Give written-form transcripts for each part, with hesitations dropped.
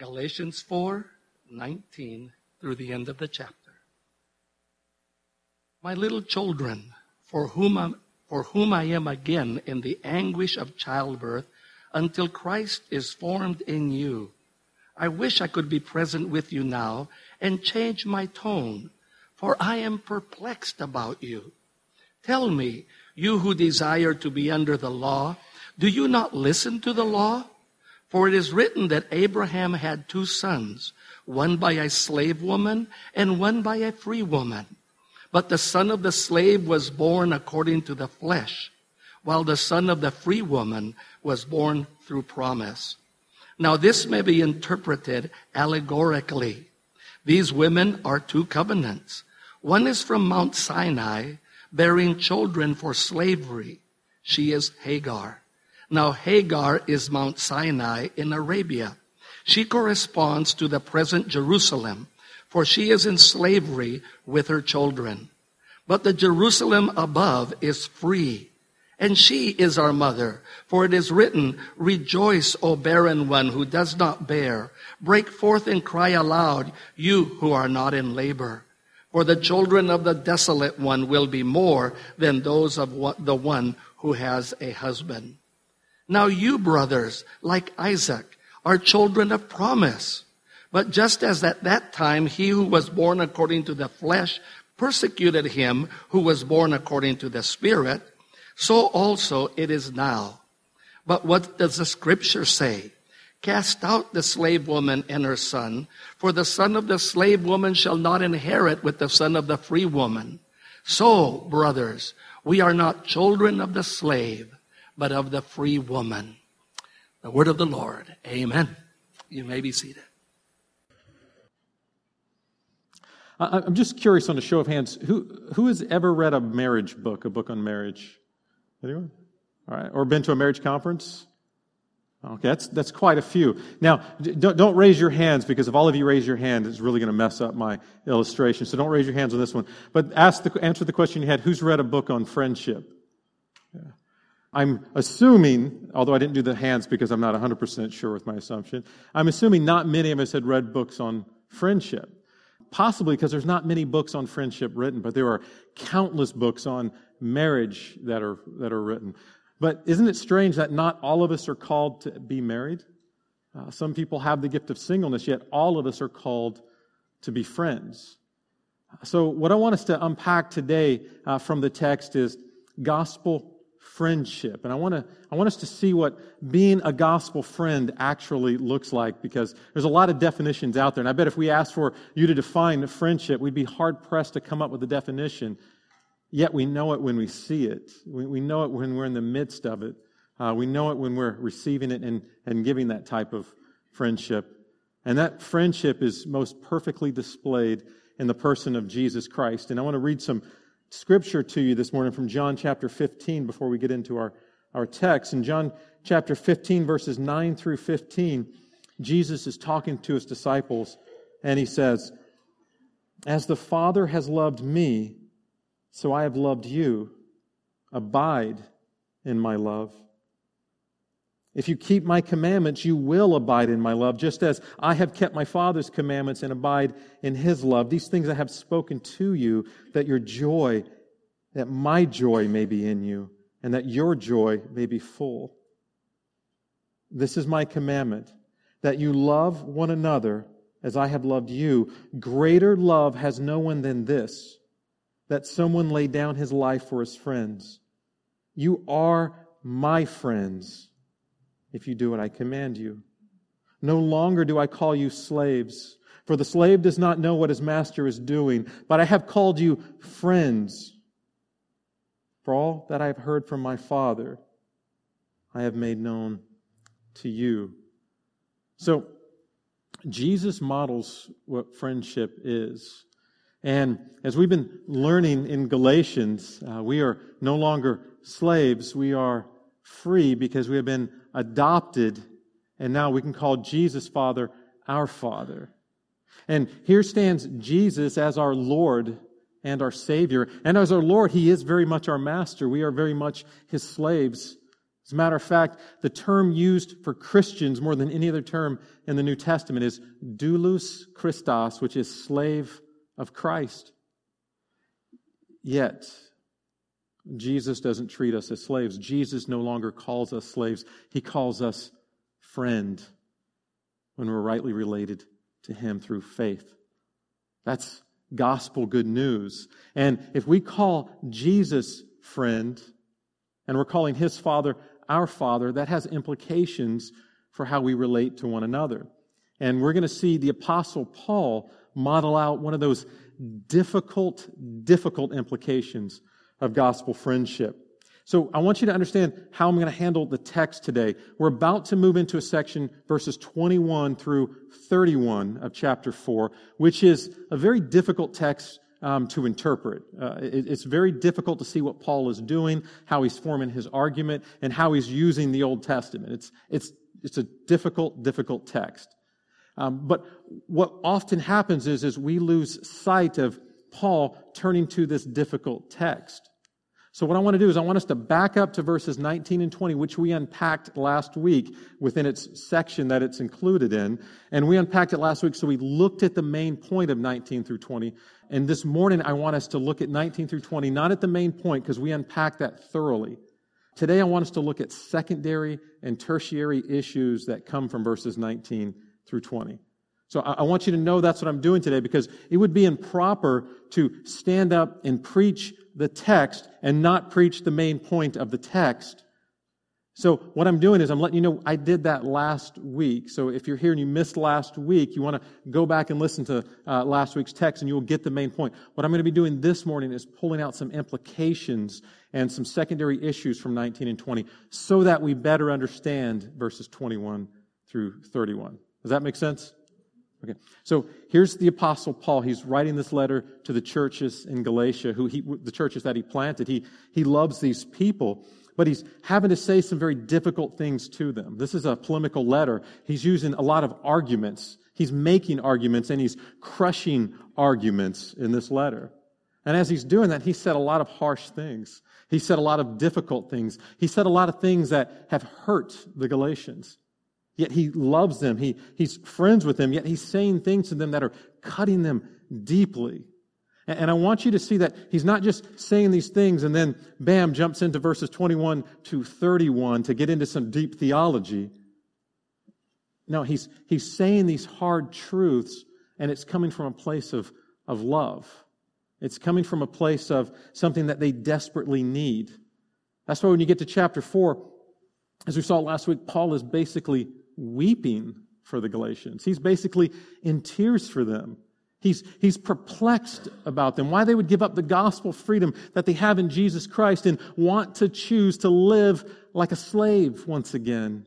Galatians 4:19 through the end of the chapter. My little children, for whom I am again in the anguish of childbirth until Christ is formed in you, I wish I could be present with you now and change my tone, for I am perplexed about you. Tell me, you who desire to be under the law, do you not listen to the law? For it is written that Abraham had 2 sons, one by a slave woman and one by a free woman. But the son of the slave was born according to the flesh, while the son of the free woman was born through promise. Now this may be interpreted allegorically. These women are 2 covenants. One is from Mount Sinai, bearing children for slavery. She is Hagar. Now Hagar is Mount Sinai in Arabia. She corresponds to the present Jerusalem, for she is in slavery with her children. But the Jerusalem above is free, and she is our mother. For it is written, Rejoice, O barren one who does not bear. Break forth and cry aloud, you who are not in labor. For the children of the desolate one will be more than those of the one who has a husband. Now you, brothers, like Isaac, are children of promise. But just as at that time he who was born according to the flesh persecuted him who was born according to the Spirit, so also it is now. But what does the Scripture say? Cast out the slave woman and her son, for the son of the slave woman shall not inherit with the son of the free woman. So, brothers, we are not children of the slave, but of the free woman. The word of the Lord. Amen. You may be seated. I'm just curious, on a show of hands, who has ever read a marriage book, a book on marriage? Anyone? All right. Or been to a marriage conference? Okay, that's quite a few. Now, don't raise your hands, because if all of you raise your hand, it's really going to mess up my illustration. So don't raise your hands on this one. But answer the question you had, who's read a book on friendship? Yeah. I'm assuming, although I didn't do the hands because I'm not 100% sure with my assumption, I'm assuming not many of us had read books on friendship. Possibly because there's not many books on friendship written, but there are countless books on marriage that are written. But isn't it strange that not all of us are called to be married? Some people have the gift of singleness, yet all of us are called to be friends. So what I want us to unpack today from the text is gospel friendship. And I want us to see what being a gospel friend actually looks like, because there's a lot of definitions out there. And I bet if we asked for you to define friendship, we'd be hard-pressed to come up with a definition. Yet we know it when we see it. We know it when we're in the midst of it. We know it when we're receiving it and giving that type of friendship. And that friendship is most perfectly displayed in the person of Jesus Christ. And I want to read some scripture to you this morning from John chapter 15 before we get into our text. In John chapter 15, verses 9 through 15, Jesus is talking to his disciples, and he says, As the Father has loved me, so I have loved you. Abide in my love. If you keep my commandments, you will abide in my love, just as I have kept my Father's commandments and abide in his love. These things I have spoken to you, that my joy may be in you, and that your joy may be full. This is my commandment, that you love one another as I have loved you. Greater love has no one than this, that someone lay down his life for his friends. You are my friends if you do what I command you. No longer do I call you slaves, for the slave does not know what his master is doing, but I have called you friends. For all that I have heard from my Father, I have made known to you. So, Jesus models what friendship is. And as we've been learning in Galatians, we are no longer slaves. We are free because we have been adopted, and now we can call Jesus Father our Father. And here stands Jesus as our Lord and our Savior. And as our Lord, He is very much our Master. We are very much His slaves. As a matter of fact, the term used for Christians more than any other term in the New Testament is doulos Christos, which is slave of Christ. Yet, Jesus doesn't treat us as slaves. Jesus no longer calls us slaves. He calls us friend when we're rightly related to Him through faith. That's gospel good news. And if we call Jesus friend, and we're calling His Father our Father, that has implications for how we relate to one another. And we're going to see the Apostle Paul model out one of those difficult implications of gospel friendship. So I want you to understand how I'm going to handle the text today. We're about to move into a section, verses 21 through 31 of chapter 4, which is a very difficult text to interpret. It's very difficult to see what Paul is doing, how he's forming his argument, and how he's using the Old Testament. It's a difficult text. But what often happens is we lose sight of Paul turning to this difficult text. So what I want to do is I want us to back up to verses 19 and 20, which we unpacked last week within its section that it's included in. And we unpacked it last week, so we looked at the main point of 19 through 20. And this morning I want us to look at 19 through 20, not at the main point, because we unpacked that thoroughly. Today I want us to look at secondary and tertiary issues that come from verses 19 through 20. So I want you to know that's what I'm doing today, because it would be improper to stand up and preach the text and not preach the main point of the text. So what I'm doing is I'm letting you know I did that last week. So if you're here and you missed last week, you want to go back and listen to last week's text and you will get the main point. What I'm going to be doing this morning is pulling out some implications and some secondary issues from 19 and 20 so that we better understand verses 21 through 31. Does that make sense? Okay, so here's the Apostle Paul. He's writing this letter to the churches in Galatia, the churches that he planted. He loves these people, but he's having to say some very difficult things to them. This is a polemical letter. He's using a lot of arguments. He's making arguments, and he's crushing arguments in this letter. And as he's doing that, he said a lot of harsh things. He said a lot of difficult things. He said a lot of things that have hurt the Galatians. Yet he loves them. He's friends with them. Yet he's saying things to them that are cutting them deeply. And I want you to see that he's not just saying these things and then, bam, jumps into verses 21 to 31 to get into some deep theology. No, he's saying these hard truths, and it's coming from a place of love. It's coming from a place of something that they desperately need. That's why when you get to chapter 4, as we saw last week, Paul is basically weeping for the Galatians. He's basically in tears for them. He's perplexed about them, why they would give up the gospel freedom that they have in Jesus Christ and want to choose to live like a slave once again.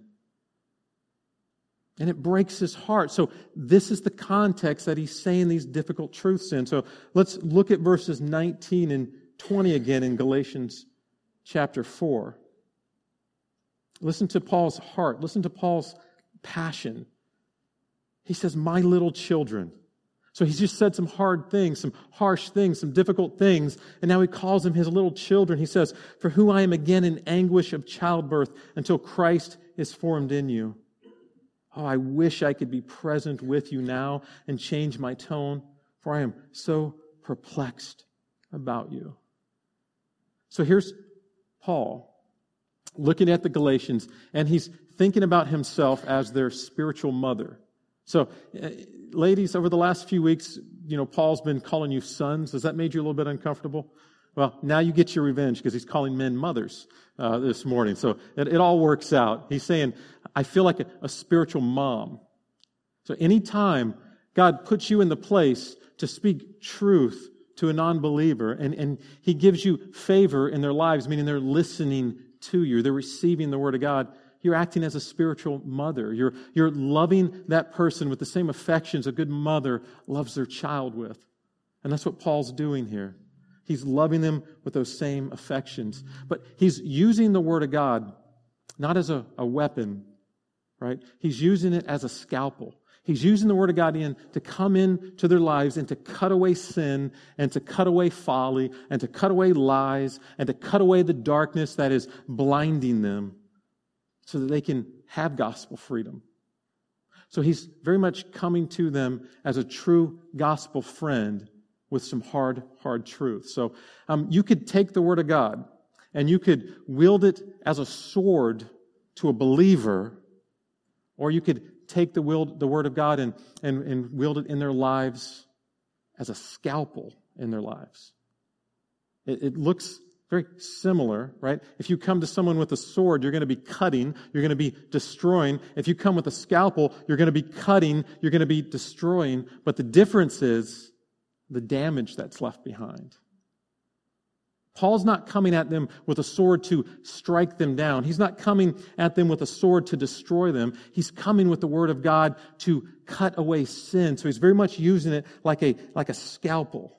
And it breaks his heart. So this is the context that he's saying these difficult truths in. So let's look at verses 19 and 20 again in Galatians chapter 4. Listen to Paul's heart. Listen to Paul's passion. He says, my little children. So he's just said some hard things, some harsh things, some difficult things, and now he calls them his little children. He says, for whom I am again in anguish of childbirth until Christ is formed in you. Oh, I wish I could be present with you now and change my tone, for I am so perplexed about you. So here's Paul looking at the Galatians, and he's thinking about himself as their spiritual mother. So, ladies, over the last few weeks, Paul's been calling you sons. Has that made you a little bit uncomfortable? Well, now you get your revenge because he's calling men mothers this morning. So it all works out. He's saying, I feel like a spiritual mom. So anytime God puts you in the place to speak truth to a non-believer, and He gives you favor in their lives, meaning they're listening to you, they're receiving the Word of God, you're acting as a spiritual mother. You're loving that person with the same affections a good mother loves their child with. And that's what Paul's doing here. He's loving them with those same affections. But he's using the Word of God not as a weapon, right? He's using it as a scalpel. He's using the Word of God to come into their lives and to cut away sin and to cut away folly and to cut away lies and to cut away the darkness that is blinding them so that they can have gospel freedom. So he's very much coming to them as a true gospel friend with some hard truth. So you could take the Word of God and you could wield it as a sword to a believer, or you could take the Word of God and wield it in their lives as a scalpel in their lives. It looks very similar, right? If you come to someone with a sword, you're going to be cutting, you're going to be destroying. If you come with a scalpel, you're going to be cutting, you're going to be destroying. But the difference is the damage that's left behind. Paul's not coming at them with a sword to strike them down. He's not coming at them with a sword to destroy them. He's coming with the Word of God to cut away sin. So he's very much using it like a scalpel.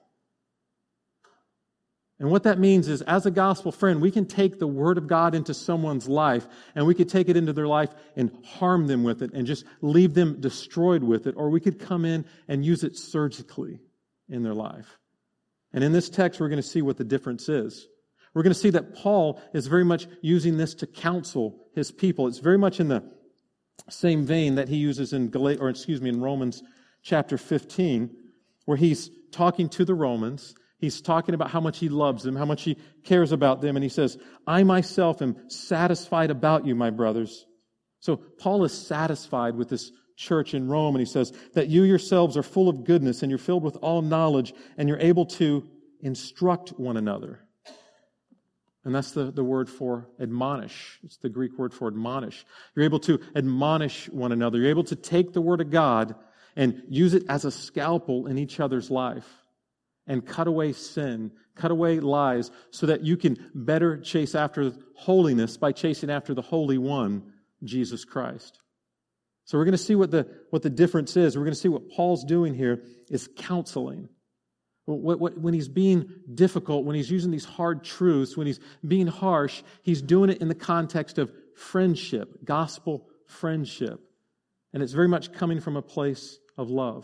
And what that means is, as a gospel friend, we can take the Word of God into someone's life, and we could take it into their life and harm them with it and just leave them destroyed with it, or we could come in and use it surgically in their life. And in this text, we're going to see what the difference is. We're going to see that Paul is very much using this to counsel his people. It's very much in the same vein that he uses in Romans chapter 15, where he's talking to the Romans. He's talking about how much he loves them, how much he cares about them. And he says, I myself am satisfied about you, my brothers. So Paul is satisfied with this church in Rome. And he says that you yourselves are full of goodness and you're filled with all knowledge and you're able to instruct one another. And that's the word for admonish. It's the Greek word for admonish. You're able to admonish one another. You're able to take the Word of God and use it as a scalpel in each other's life. And cut away sin, cut away lies, so that you can better chase after holiness by chasing after the Holy One, Jesus Christ. So we're going to see what the difference is. We're going to see what Paul's doing here is counseling. When he's being difficult, when he's using these hard truths, when he's being harsh, he's doing it in the context of friendship, gospel friendship. And it's very much coming from a place of love.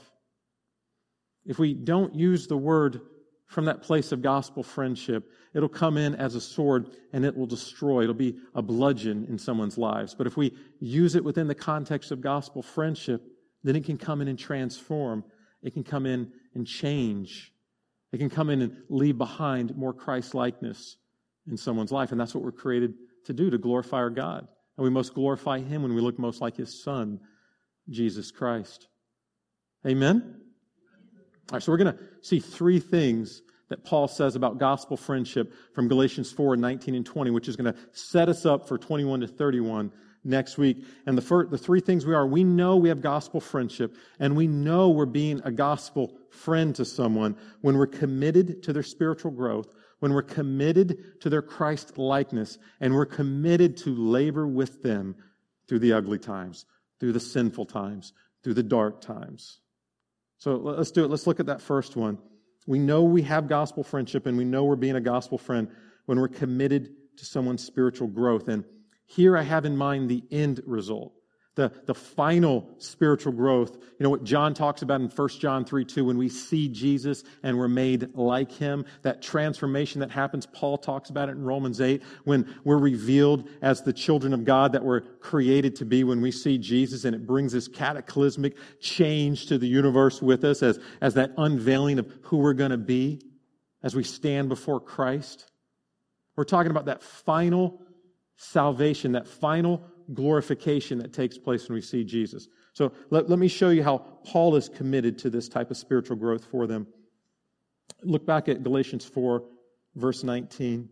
If we don't use the Word from that place of gospel friendship, it'll come in as a sword and it will destroy. It'll be a bludgeon in someone's lives. But if we use it within the context of gospel friendship, then it can come in and transform. It can come in and change. It can come in and leave behind more Christ-likeness in someone's life. And that's what we're created to do, to glorify our God. And we most glorify Him when we look most like His Son, Jesus Christ. Amen? All right, so we're going to see three things that Paul says about gospel friendship from Galatians 4, 19 and 20, which is going to set us up for 21 to 31 next week. And the three things we know we have gospel friendship, and we know we're being a gospel friend to someone when we're committed to their spiritual growth, when we're committed to their Christ likeness, and we're committed to labor with them through the ugly times, through the sinful times, through the dark times. So let's do it. Let's look at that first one. We know we have gospel friendship and we know we're being a gospel friend when we're committed to someone's spiritual growth. And here I have in mind the end result, the final spiritual growth. You know what John talks about in 1 John 3:2, when we see Jesus and we're made like Him, that transformation that happens. Paul talks about it in Romans 8, when we're revealed as the children of God that we're created to be when we see Jesus, and it brings this cataclysmic change to the universe with us as that unveiling of who we're going to be as we stand before Christ. We're talking about that final salvation, that final glorification that takes place when we see Jesus. So let me show you how Paul is committed to this type of spiritual growth for them. Look back at Galatians 4, verse 19.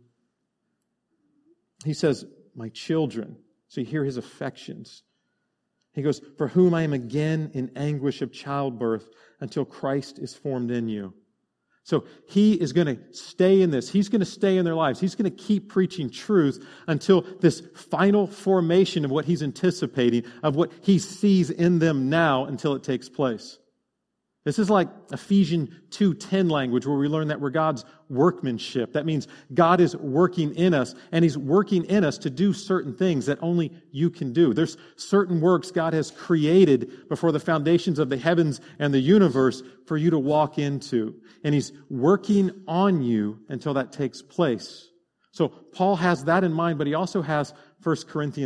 He says, my children. So you hear his affections. He goes, for whom I am again in anguish of childbirth until Christ is formed in you. So he is going to stay in this. He's going to stay in their lives. He's going to keep preaching truth until this final formation of what he's anticipating, of what he sees in them now, until it takes place. This is like Ephesians 2:10 language, where we learn that we're God's workmanship. That means God is working in us, and He's working in us to do certain things that only you can do. There's certain works God has created before the foundations of the heavens and the universe for you to walk into. And He's working on you until that takes place. So Paul has that in mind, but he also has 1 Corinthians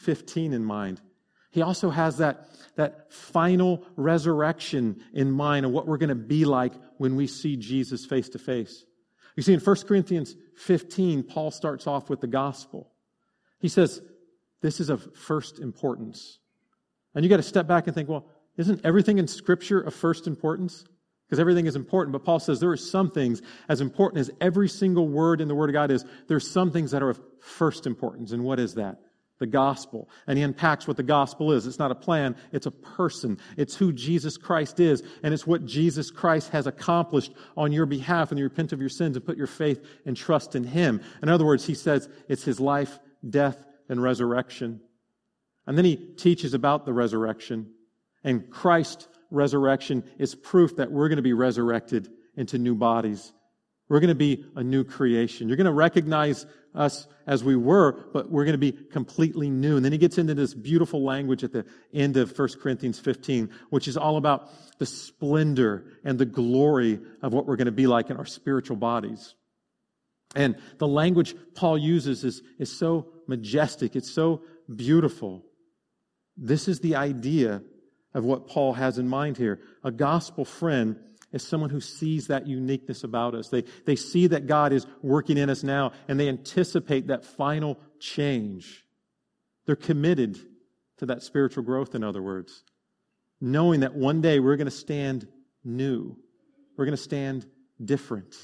15 in mind. He also has that final resurrection in mind of what we're going to be like when we see Jesus face to face. You see, in 1 Corinthians 15, Paul starts off with the gospel. He says, this is of first importance. And you got to step back and think, well, isn't everything in Scripture of first importance? Because everything is important. But Paul says there are some things, as important as every single word in the Word of God is, there's some things that are of first importance. And what is that? The gospel. And he unpacks what the gospel is. It's not a plan, it's a person. It's who Jesus Christ is, and it's what Jesus Christ has accomplished on your behalf when you repent of your sins and put your faith and trust in Him. In other words, he says it's His life, death, and resurrection. And then he teaches about the resurrection. And Christ's resurrection is proof that we're going to be resurrected into new bodies. We're going to be a new creation. You're going to recognize us as we were, but we're going to be completely new. And then he gets into this beautiful language at the end of 1 Corinthians 15, which is all about the splendor and the glory of what we're going to be like in our spiritual bodies. And the language Paul uses is so majestic. It's so beautiful. This is the idea of what Paul has in mind here. A gospel friend is someone who sees that uniqueness about us. They see that God is working in us now, and they anticipate that final change. They're committed to that spiritual growth, in other words, knowing that one day we're going to stand new. We're going to stand different.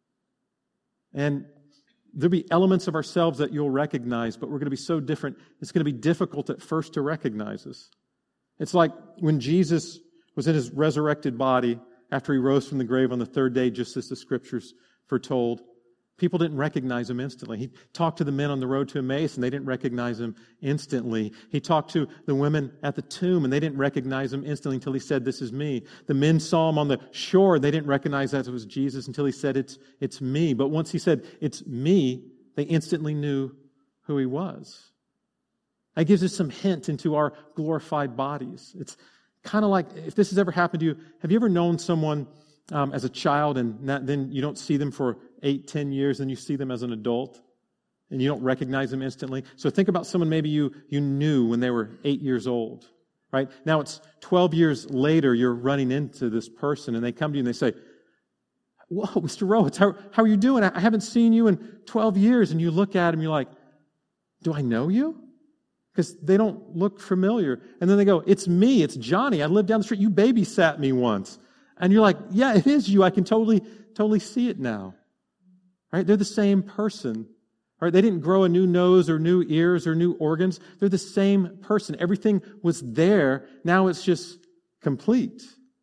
And there'll be elements of ourselves that you'll recognize, but we're going to be so different, it's going to be difficult at first to recognize us. It's like when Jesus was in His resurrected body after He rose from the grave on the third day, just as the Scriptures foretold. People didn't recognize Him instantly. He talked to the men on the road to Emmaus, and they didn't recognize Him instantly. He talked to the women at the tomb, and they didn't recognize Him instantly until He said, "This is me." The men saw Him on the shore. They didn't recognize that it was Jesus until He said, it's me. But once He said, "It's me," they instantly knew who He was. That gives us some hint into our glorified bodies. It's kind of like, if this has ever happened to you, have you ever known someone as a child and then you don't see them for 8-10 years, and you see them as an adult and you don't recognize them instantly? So think about someone maybe you knew when they were 8 years old, right? Now it's 12 years later, you're running into this person, and they come to you and they say, "Whoa, Mr. Rowitz, how are you doing? I haven't seen you in 12 years. And you look at them, you're like, "Do I know you?" Because they don't look familiar. And then they go, "It's me, it's Johnny. I live down the street. You babysat me once." And you're like, "Yeah, it is you. I can totally see it now." Right? They're the same person. Right? They didn't grow a new nose or new ears or new organs. They're the same person. Everything was there. Now it's just complete.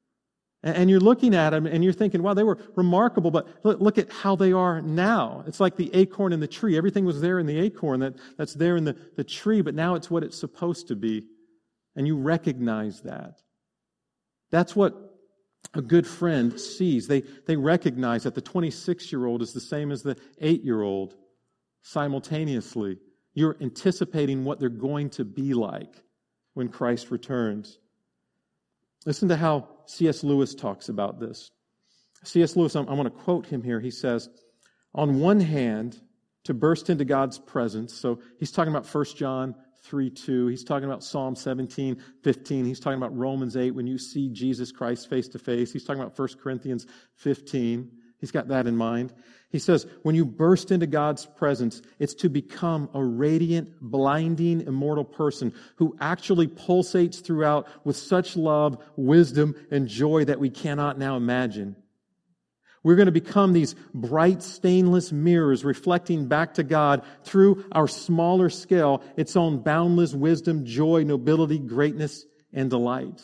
And you're looking at them and you're thinking, wow, they were remarkable, but look at how they are now. It's like the acorn in the tree. Everything was there in the acorn that's there in the tree, but now it's what it's supposed to be. And you recognize that. That's what a good friend sees. They recognize that the 26-year-old is the same as the 8-year-old simultaneously. You're anticipating what they're going to be like when Christ returns. Listen to how C.S. Lewis talks about this. C.S. Lewis, I want to quote him here. He says, "On one hand, to burst into God's presence," so he's talking about 1 John 3:2. He's talking about Psalm 17:15. He's talking about Romans 8, when you see Jesus Christ face to face. He's talking about 1 Corinthians 15. He's got that in mind. He says, when you burst into God's presence, it's to become a radiant, blinding, immortal person who actually pulsates throughout with such love, wisdom, and joy that we cannot now imagine. We're going to become these bright, stainless mirrors reflecting back to God through our smaller scale, its own boundless wisdom, joy, nobility, greatness, and delight.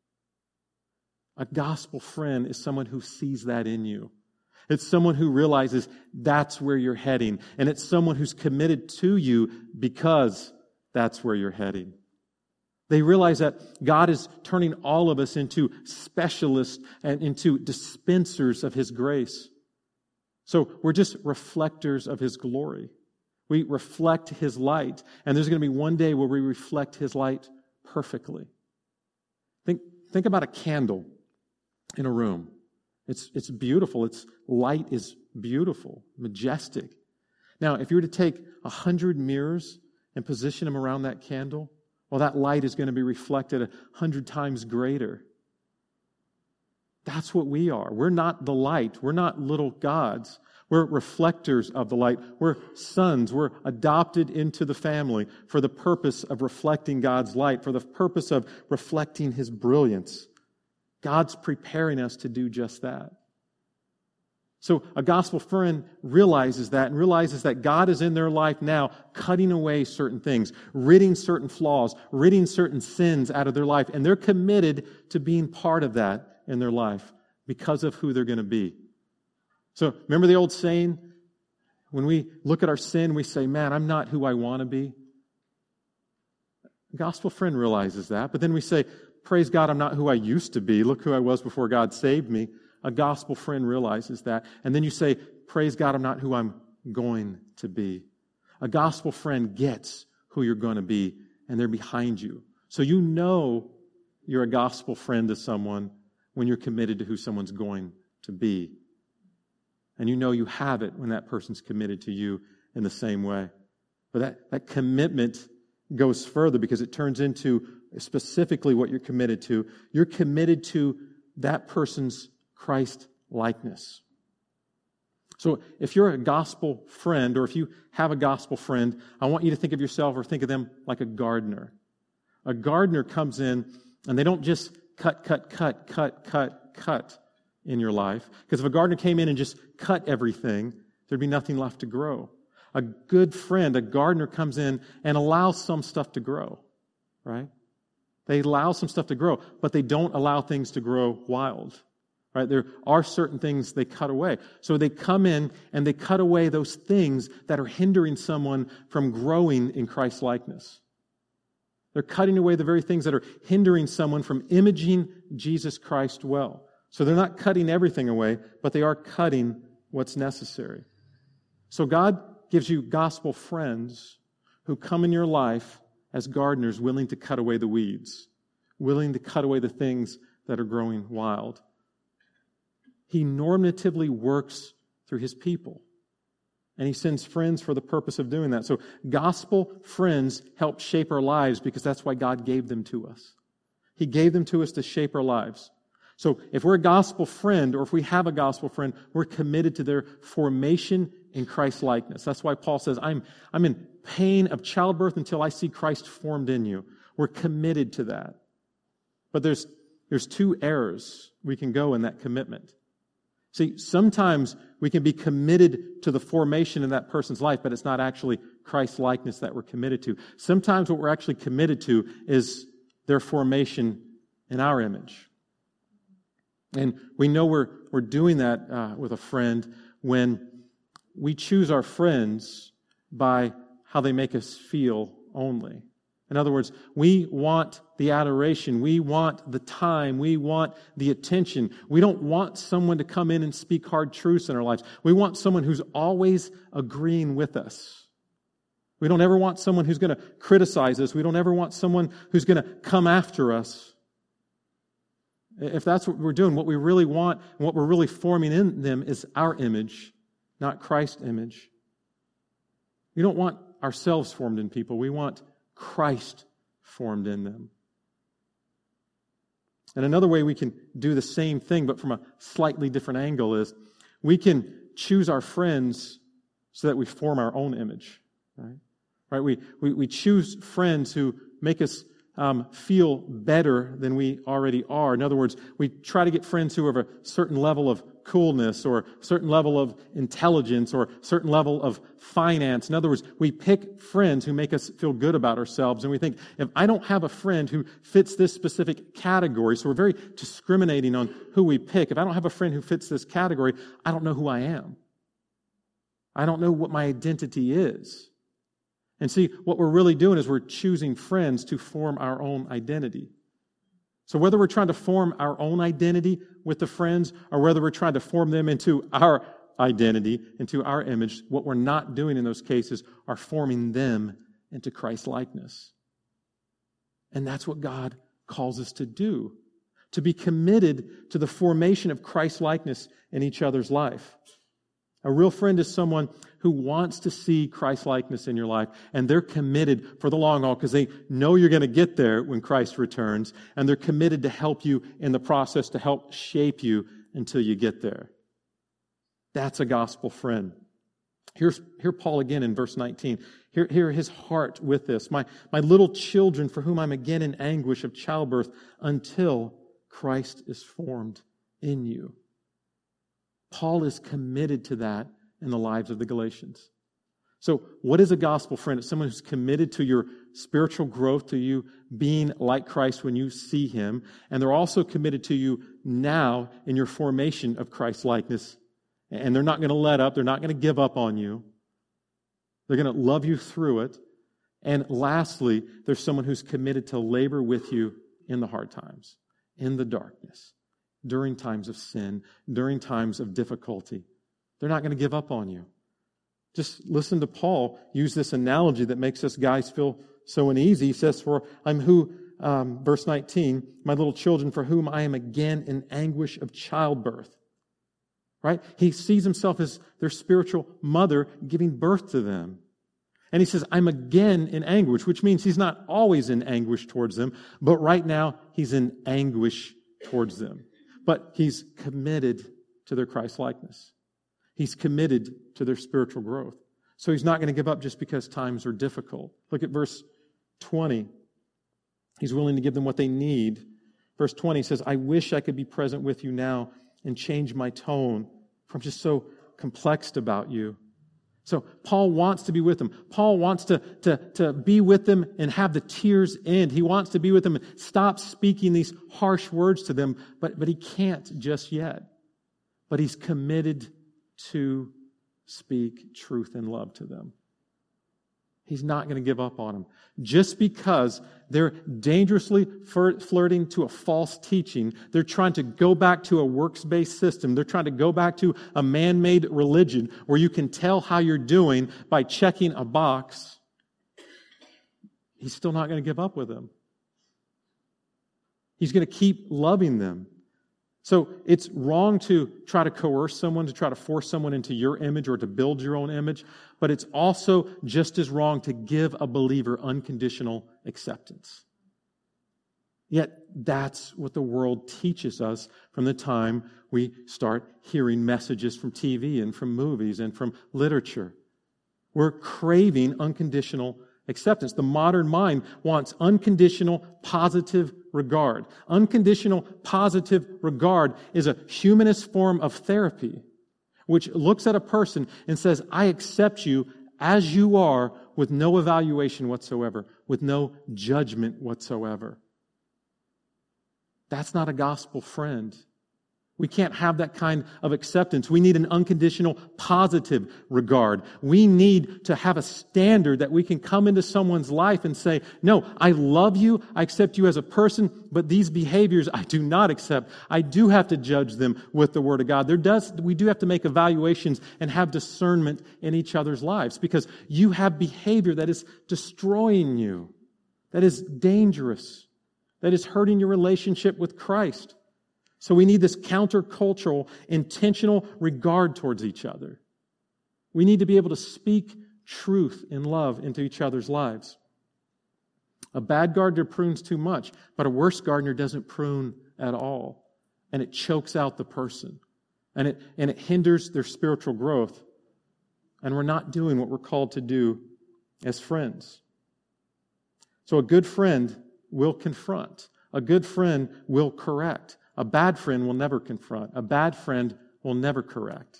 A gospel friend is someone who sees that in you. It's someone who realizes that's where you're heading. And it's someone who's committed to you because that's where you're heading. They realize that God is turning all of us into specialists and into dispensers of His grace. So we're just reflectors of His glory. We reflect His light. And there's going to be one day where we reflect His light perfectly. Think about a candle in a room. It's beautiful. Its light is beautiful, majestic. Now, if you were to take 100 mirrors and position them around that candle, well, that light is going to be reflected 100 times greater. That's what we are. We're not the light. We're not little gods. We're reflectors of the light. We're sons. We're adopted into the family for the purpose of reflecting God's light, for the purpose of reflecting His brilliance. God's preparing us to do just that. So a gospel friend realizes that and realizes that God is in their life now cutting away certain things, ridding certain flaws, ridding certain sins out of their life. And they're committed to being part of that in their life because of who they're going to be. So remember the old saying? When we look at our sin, we say, man, I'm not who I want to be. A gospel friend realizes that. But then we say, praise God, I'm not who I used to be. Look who I was before God saved me. A gospel friend realizes that. And then you say, praise God, I'm not who I'm going to be. A gospel friend gets who you're going to be, and they're behind you. So you know you're a gospel friend to someone when you're committed to who someone's going to be. And you know you have it when that person's committed to you in the same way. But that commitment goes further because it turns into specifically what you're committed to. You're committed to that person's Christ likeness. So if you're a gospel friend, or if you have a gospel friend, I want you to think of yourself or think of them like a gardener. A gardener comes in and they don't just cut in your life. Because if a gardener came in and just cut everything, there'd be nothing left to grow. A good friend, a gardener comes in and allows some stuff to grow, right? They allow some stuff to grow, but they don't allow things to grow wild. Right? There are certain things they cut away. So they come in and they cut away those things that are hindering someone from growing in Christ's likeness. They're cutting away the very things that are hindering someone from imaging Jesus Christ well. So they're not cutting everything away, but they are cutting what's necessary. So God gives you gospel friends who come in your life as gardeners willing to cut away the weeds, willing to cut away the things that are growing wild. He normatively works through His people. And He sends friends for the purpose of doing that. So gospel friends help shape our lives because that's why God gave them to us. He gave them to us to shape our lives. So if we're a gospel friend, or if we have a gospel friend, we're committed to their formation in Christ's likeness. That's why Paul says, I'm in pain of childbirth until I see Christ formed in you. We're committed to that. But there's two errors we can go in that commitment. See, sometimes we can be committed to the formation in that person's life, but it's not actually Christ's likeness that we're committed to. Sometimes what we're actually committed to is their formation in our image. And we know we're doing that with a friend when we choose our friends by how they make us feel only. In other words, we want the adoration, we want the time, we want the attention. We don't want someone to come in and speak hard truths in our lives. We want someone who's always agreeing with us. We don't ever want someone who's going to criticize us. We don't ever want someone who's going to come after us. If that's what we're doing, what we really want and what we're really forming in them is our image, not Christ's image. We don't want ourselves formed in people. We want Christ formed in them. And another way we can do the same thing, but from a slightly different angle, is we can choose our friends so that we form our own image. Right? We choose friends who make us feel better than we already are. In other words, we try to get friends who have a certain level of coolness or a certain level of intelligence or a certain level of finance. In other words, we pick friends who make us feel good about ourselves, and we think, if I don't have a friend who fits this specific category, so we're very discriminating on who we pick. If I don't have a friend who fits this category, I don't know who I am. I don't know what my identity is. And see, what we're really doing is we're choosing friends to form our own identity. So whether we're trying to form our own identity with the friends or whether we're trying to form them into our identity, into our image, what we're not doing in those cases are forming them into Christ's likeness. And that's what God calls us to do, to be committed to the formation of Christ's likeness in each other's life. A real friend is someone who wants to see Christ-likeness in your life, and they're committed for the long haul because they know you're going to get there when Christ returns, and they're committed to help you in the process, to help shape you until you get there. That's a gospel friend. Hear Paul again in verse 19. Hear his heart with this. My little children, for whom I'm again in anguish of childbirth, until Christ is formed in you. Paul is committed to that in the lives of the Galatians. So what is a gospel friend? It's someone who's committed to your spiritual growth, to you being like Christ when you see Him. And they're also committed to you now in your formation of Christ's likeness. And they're not going to let up. They're not going to give up on you. They're going to love you through it. And lastly, there's someone who's committed to labor with you in the hard times, in the darkness, during times of sin, during times of difficulty. They're not going to give up on you. Just listen to Paul use this analogy that makes us guys feel so uneasy. He says, verse 19, my little children, for whom I am again in anguish of childbirth. Right? He sees himself as their spiritual mother giving birth to them. And he says, I'm again in anguish, which means he's not always in anguish towards them, but right now he's in anguish towards them. But he's committed to their Christ-likeness. He's committed to their spiritual growth. So he's not going to give up just because times are difficult. Look at verse 20. He's willing to give them what they need. Verse 20 says, I wish I could be present with you now and change my tone, for I'm just so complexed about you. So Paul wants to be with them. Paul wants to be with them and have the tears end. He wants to be with them and stop speaking these harsh words to them, but he can't just yet. But he's committed to speak truth and love to them. He's not going to give up on them. Just because they're dangerously flirting to a false teaching, they're trying to go back to a works-based system. They're trying to go back to a man-made religion where you can tell how you're doing by checking a box. He's still not going to give up with them. He's going to keep loving them. So it's wrong to try to coerce someone, to try to force someone into your image or to build your own image, but it's also just as wrong to give a believer unconditional acceptance. Yet that's what the world teaches us from the time we start hearing messages from TV and from movies and from literature. We're craving unconditional acceptance. The modern mind wants unconditional positive regard. Unconditional positive regard is a humanist form of therapy, which looks at a person and says, I accept you as you are with no evaluation whatsoever, with no judgment whatsoever. That's not a gospel friend. We can't have that kind of acceptance. We need an unconditional positive regard. We need to have a standard that we can come into someone's life and say, no, I love you, I accept you as a person, but these behaviors I do not accept. I do have to judge them with the Word of God. We do have to make evaluations and have discernment in each other's lives because you have behavior that is destroying you, that is dangerous, that is hurting your relationship with Christ. So we need this countercultural, intentional regard towards each other. We need to be able to speak truth and love into each other's lives. A bad gardener prunes too much, but a worse gardener doesn't prune at all. And it chokes out the person. And it hinders their spiritual growth. And we're not doing what we're called to do as friends. So a good friend will confront. A good friend will correct. A bad friend will never confront. A bad friend will never correct.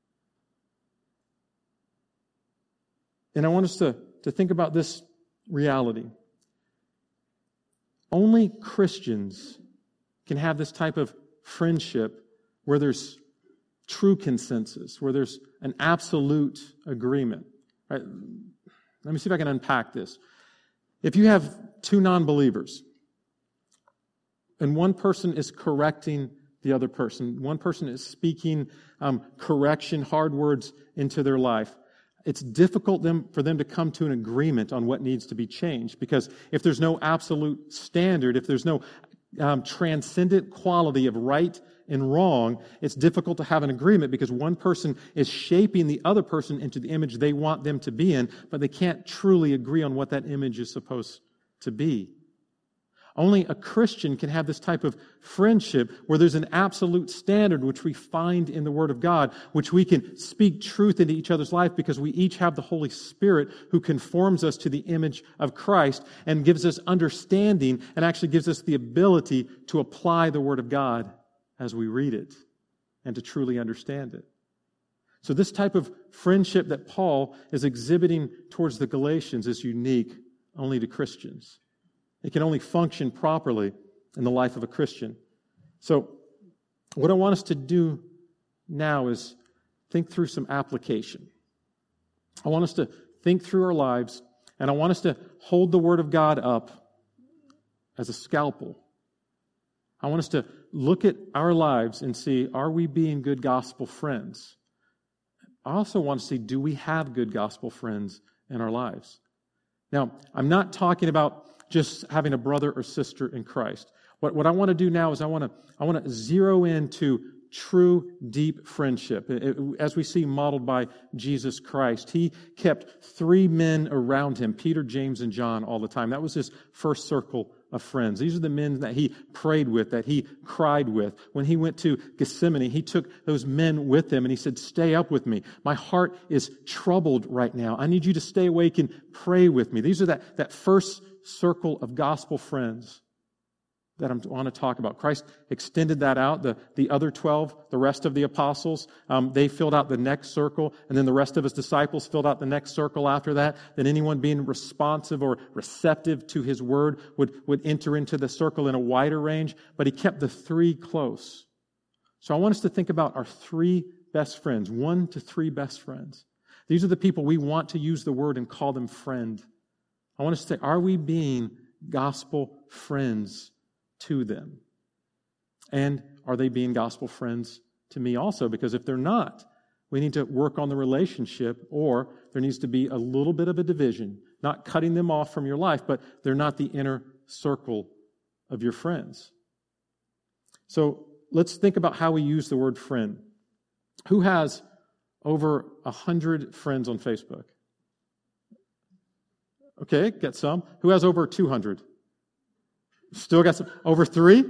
And I want us to think about this reality. Only Christians can have this type of friendship where there's true consensus, where there's an absolute agreement. Right? Let me see if I can unpack this. If you have two non-believers, and one person is correcting the other person. One person is speaking correction, hard words into their life. It's difficult for them to come to an agreement on what needs to be changed because if there's no absolute standard, if there's no transcendent quality of right and wrong, it's difficult to have an agreement because one person is shaping the other person into the image they want them to be in, but they can't truly agree on what that image is supposed to be. Only a Christian can have this type of friendship where there's an absolute standard which we find in the Word of God, which we can speak truth into each other's life because we each have the Holy Spirit who conforms us to the image of Christ and gives us understanding and actually gives us the ability to apply the Word of God as we read it and to truly understand it. So this type of friendship that Paul is exhibiting towards the Galatians is unique only to Christians. It can only function properly in the life of a Christian. So what I want us to do now is think through some application. I want us to think through our lives, and I want us to hold the Word of God up as a scalpel. I want us to look at our lives and see, are we being good gospel friends? I also want to see, do we have good gospel friends in our lives? Now, I'm not talking about just having a brother or sister in Christ. What I want to do now is I want to zero into true, deep friendship. As we see modeled by Jesus Christ, He kept 3 men around Him, Peter, James, and John, all the time. That was His first circle of friends. These are the men that He prayed with, that He cried with. When He went to Gethsemane, He took those men with Him and He said, "Stay up with me. My heart is troubled right now. I need you to stay awake and pray with me." These are that first circle of gospel friends that I want to talk about. Christ extended that out. The other 12, the rest of the apostles, they filled out the next circle, and then the rest of His disciples filled out the next circle after that. Then anyone being responsive or receptive to His word would enter into the circle in a wider range, but He kept the 3 close. So I want us to think about our 3 best friends, 1 to 3 best friends. These are the people we want to use the word and call them friend. I want us to say, are we being gospel friends to them? And are they being gospel friends to me also? Because if they're not, we need to work on the relationship, or there needs to be a little bit of a division, not cutting them off from your life, but they're not the inner circle of your friends. So let's think about how we use the word friend. Who has over 100 friends on Facebook? Okay, got some. Who has over 200? Still got some. Over 3?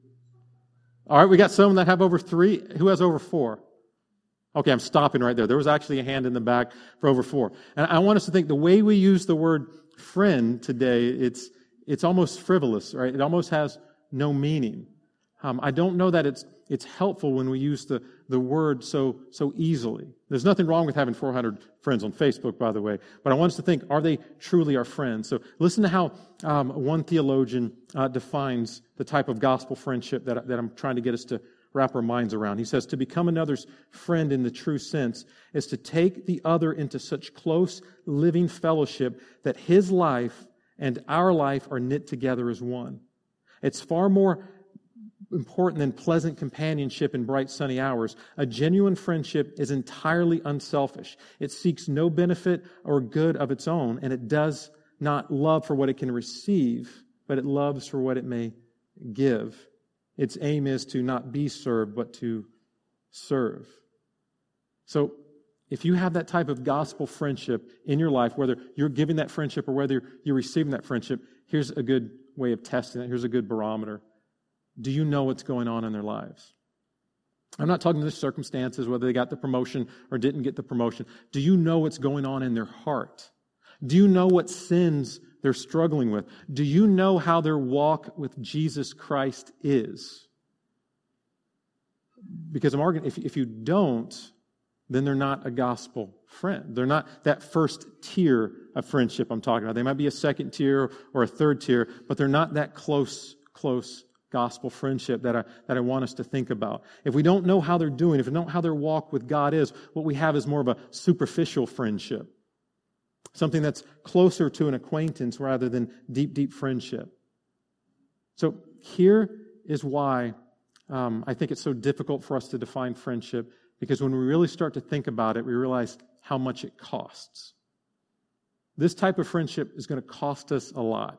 All right, we got some that have over 3. Who has over 4? Okay, I'm stopping right there. There was actually a hand in the back for over 4. And I want us to think the way we use the word friend today, it's almost frivolous, right? It almost has no meaning. I don't know that it's helpful when we use the word so easily. There's nothing wrong with having 400 friends on Facebook, by the way, but I want us to think, are they truly our friends? So listen to how one theologian defines the type of gospel friendship that I'm trying to get us to wrap our minds around. He says, to become another's friend in the true sense is to take the other into such close living fellowship that his life and our life are knit together as one. It's far more important than pleasant companionship in bright sunny hours. A genuine friendship is entirely unselfish. It seeks no benefit or good of its own, and it does not love for what it can receive, but it loves for what it may give. Its aim is to not be served, but to serve. So, if you have that type of gospel friendship in your life, whether you're giving that friendship or whether you're receiving that friendship, here's a good way of testing it. Here's a good barometer. Do you know what's going on in their lives? I'm not talking to the circumstances, whether they got the promotion or didn't get the promotion. Do you know what's going on in their heart? Do you know what sins they're struggling with? Do you know how their walk with Jesus Christ is? Because I'm arguing, if you don't, then they're not a gospel friend. They're not that first tier of friendship I'm talking about. They might be a second tier or a third tier, but they're not that close gospel friendship that I want us to think about. If we don't know how they're doing, if we don't know how their walk with God is, what we have is more of a superficial friendship. Something that's closer to an acquaintance rather than deep friendship. So here is why I think it's so difficult for us to define friendship, because when we really start to think about it, we realize how much it costs. This type of friendship is going to cost us a lot.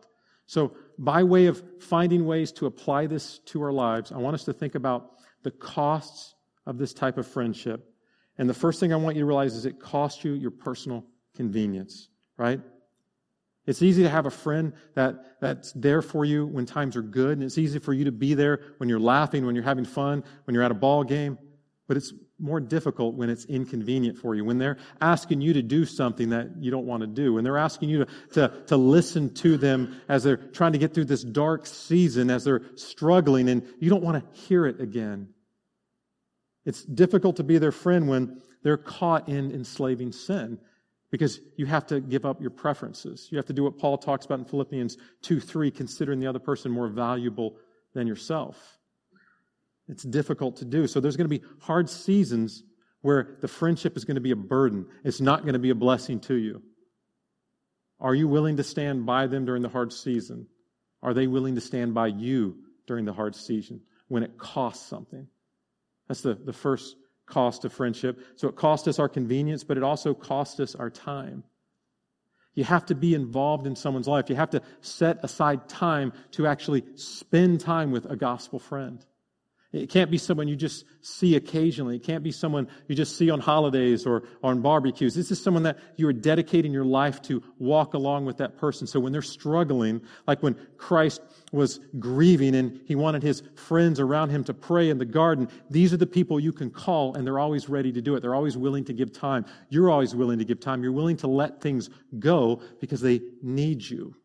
So by way of finding ways to apply this to our lives, I want us to think about the costs of this type of friendship. And the first thing I want you to realize is it costs you your personal convenience, right? It's easy to have a friend that's there for you when times are good, and it's easy for you to be there when you're laughing, when you're having fun, when you're at a ball game. But it's more difficult when it's inconvenient for you, when they're asking you to do something that you don't want to do, when they're asking you to listen to them as they're trying to get through this dark season, as they're struggling, and you don't want to hear it again. It's difficult to be their friend when they're caught in enslaving sin, because you have to give up your preferences. You have to do what Paul talks about in Philippians 2:3, considering the other person more valuable than yourself. It's difficult to do. So there's going to be hard seasons where the friendship is going to be a burden. It's not going to be a blessing to you. Are you willing to stand by them during the hard season? Are they willing to stand by you during the hard season when it costs something? That's the first cost of friendship. So it costs us our convenience, but it also costs us our time. You have to be involved in someone's life. You have to set aside time to actually spend time with a gospel friend. It can't be someone you just see occasionally. It can't be someone you just see on holidays or on barbecues. This is someone that you are dedicating your life to walk along with that person. So when they're struggling, like when Christ was grieving and he wanted his friends around him to pray in the garden, these are the people you can call, and they're always ready to do it. They're always willing to give time. You're always willing to give time. You're willing to let things go because they need you.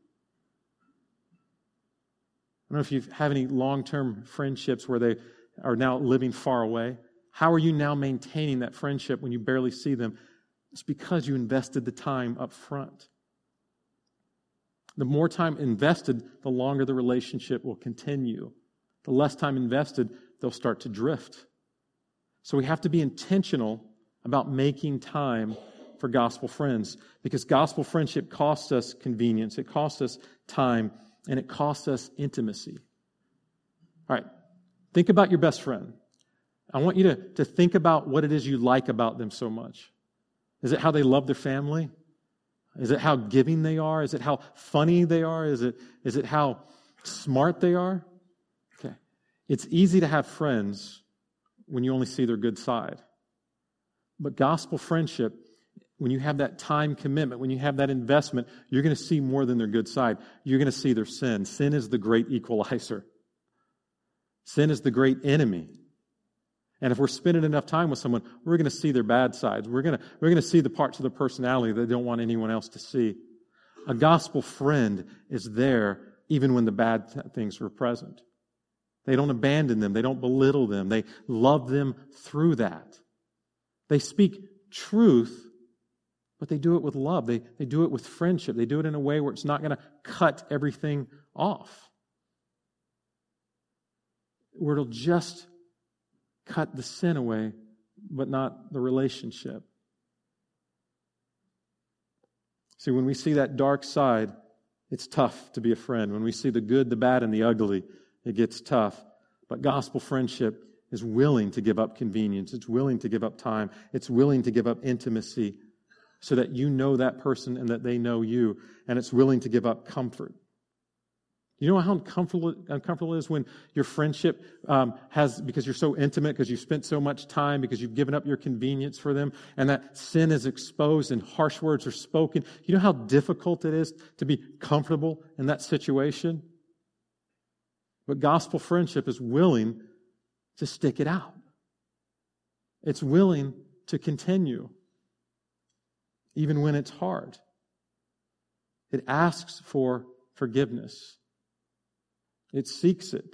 I don't know if you have any long-term friendships where they are now living far away. How are you now maintaining that friendship when you barely see them? It's because you invested the time up front. The more time invested, the longer the relationship will continue. The less time invested, they'll start to drift. So we have to be intentional about making time for gospel friends, because gospel friendship costs us convenience, it costs us time, and it costs us intimacy. All right. Think about your best friend. I want you to think about what it is you like about them so much. Is it how they love their family? Is it how giving they are? Is it how funny they are? Is it how smart they are? Okay. It's easy to have friends when you only see their good side. But gospel friendship, when you have that time commitment, when you have that investment, you're going to see more than their good side. You're going to see their sin. Sin is the great equalizer. Sin is the great enemy. And if we're spending enough time with someone, we're going to see their bad sides. We're going to see the parts of their personality that they don't want anyone else to see. A gospel friend is there even when the bad things are present. They don't abandon them. They don't belittle them. They love them through that. They speak truth, but they do it with love. They do it with friendship. They do it in a way where it's not going to cut everything off. Where it'll just cut the sin away, but not the relationship. See, when we see that dark side, it's tough to be a friend. When we see the good, the bad, and the ugly, it gets tough. But gospel friendship is willing to give up convenience. It's willing to give up time. It's willing to give up intimacy so that you know that person and that they know you. And it's willing to give up comfort. You know how uncomfortable it is when your friendship because you're so intimate, because you've spent so much time, because you've given up your convenience for them, and that sin is exposed and harsh words are spoken. You know how difficult it is to be comfortable in that situation? But gospel friendship is willing to stick it out. It's willing to continue, even when it's hard. It asks for forgiveness. It seeks it.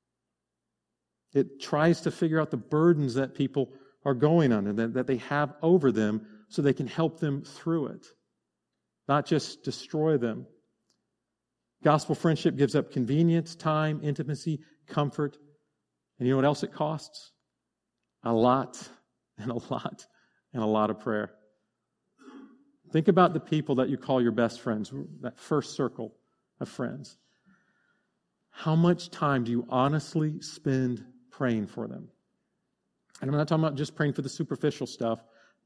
It tries to figure out the burdens that people are going under, that they have over them, so they can help them through it, not just destroy them. Gospel friendship gives up convenience, time, intimacy, comfort. And you know what else it costs? A lot and a lot and a lot of prayer. Think about the people that you call your best friends, that first circle of friends. How much time do you honestly spend praying for them? And I'm not talking about just praying for the superficial stuff,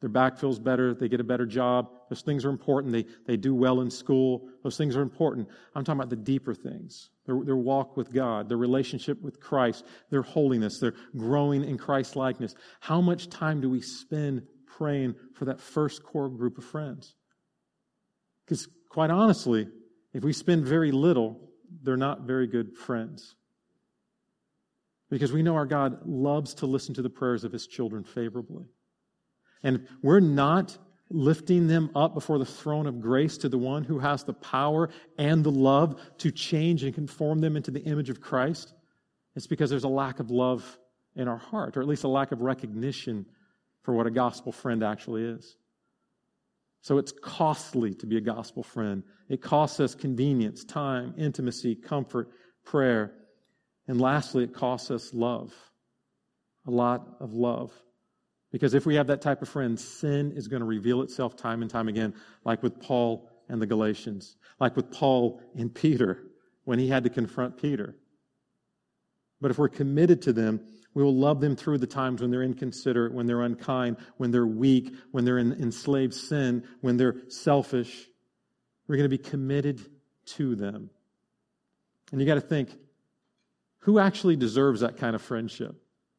Their back feels better. They get a better job. Those things are important. They do well in school. Those things are important. I'm talking about the deeper things. Their walk with God, their relationship with Christ, their holiness, their growing in Christ likeness. How much time do we spend praying for that first core group of friends? Because quite honestly, if we spend very little, they're not very good friends. Because we know our God loves to listen to the prayers of His children favorably. And we're not lifting them up before the throne of grace to the one who has the power and the love to change and conform them into the image of Christ. It's because there's a lack of love in our heart, or at least a lack of recognition for what a gospel friend actually is. So it's costly to be a gospel friend. It costs us convenience, time, intimacy, comfort, prayer. And lastly, it costs us love. A lot of love. Because if we have that type of friend, sin is going to reveal itself time and time again, like with Paul and the Galatians, like with Paul and Peter when he had to confront Peter. But if we're committed to them, we will love them through the times when they're inconsiderate, when they're unkind, when they're weak, when they're in enslaved sin, when they're selfish. We're going to be committed to them. And you got to think, who actually deserves that kind of friendship?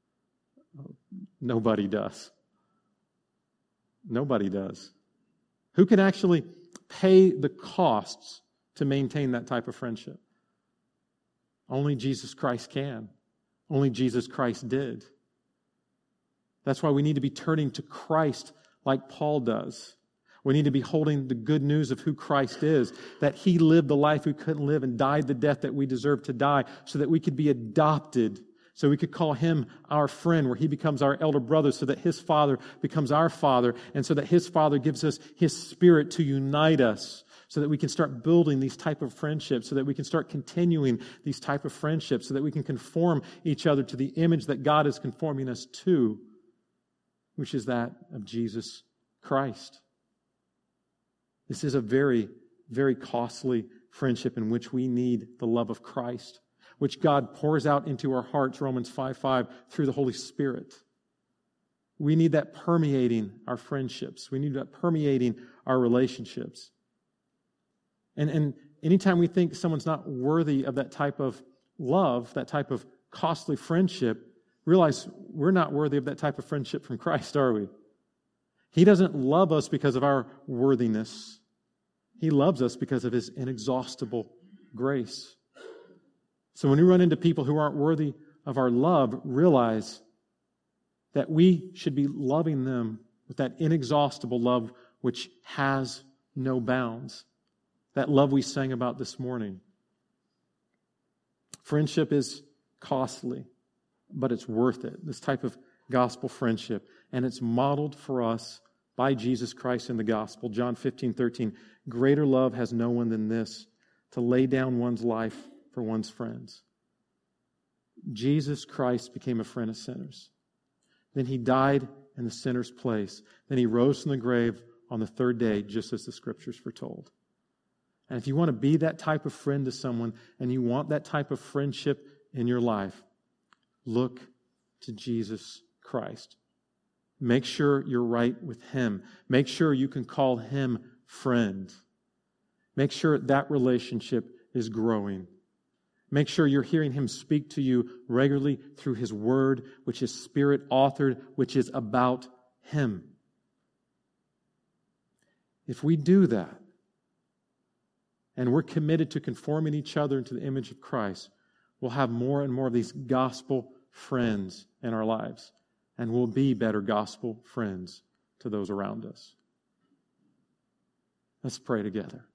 Nobody does. Nobody does. Who can actually pay the costs to maintain that type of friendship? Only Jesus Christ can. Only Jesus Christ did. That's why we need to be turning to Christ like Paul does. We need to be holding the good news of who Christ is, that He lived the life we couldn't live and died the death that we deserve to die so that we could be adopted, so we could call Him our friend, where He becomes our elder brother, so that His Father becomes our Father, and so that His Father gives us His Spirit to unite us, so that we can start building these type of friendships, so that we can start continuing these type of friendships, so that we can conform each other to the image that God is conforming us to, which is that of Jesus Christ. This is a very, very costly friendship in which we need the love of Christ, which God pours out into our hearts, Romans 5:5, through the Holy Spirit. We need that permeating our friendships. We need that permeating our relationships. And anytime we think someone's not worthy of that type of love, that type of costly friendship, realize we're not worthy of that type of friendship from Christ, are we? He doesn't love us because of our worthiness. He loves us because of His inexhaustible grace. So when we run into people who aren't worthy of our love, realize that we should be loving them with that inexhaustible love which has no bounds. That love we sang about this morning. Friendship is costly, but it's worth it. This type of gospel friendship. And it's modeled for us by Jesus Christ in the gospel. John 15:13. Greater love has no one than this, to lay down one's life for one's friends. Jesus Christ became a friend of sinners. Then He died in the sinner's place. Then He rose from the grave on the third day, just as the Scriptures foretold. And if you want to be that type of friend to someone, and you want that type of friendship in your life, look to Jesus Christ. Make sure you're right with Him. Make sure you can call Him friend. Make sure that relationship is growing. Make sure you're hearing Him speak to you regularly through His Word, which is Spirit-authored, which is about Him. If we do that, and we're committed to conforming each other into the image of Christ, we'll have more and more of these gospel friends in our lives, and we'll be better gospel friends to those around us. Let's pray together.